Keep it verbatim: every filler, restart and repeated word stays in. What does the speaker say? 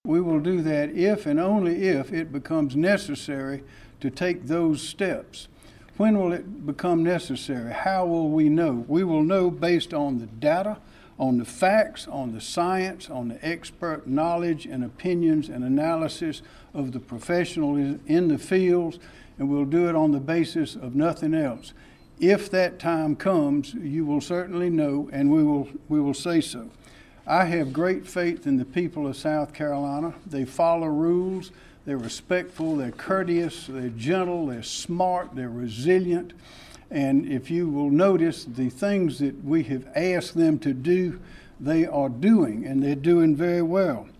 We will do that if and only if it becomes necessary to take those steps. When will it become necessary? How will we know? We will know based on the data, on the facts, on the science, on the expert knowledge and opinions and analysis of the professionals in the fields, and we'll do it on the basis of nothing else. If that time comes, you will certainly know, and we will, we will say so. I have great faith in the people of South Carolina. They follow rules, they're respectful, they're courteous, they're gentle, they're smart, they're resilient. And if you will notice, the things that we have asked them to do, they are doing, and they're doing very well.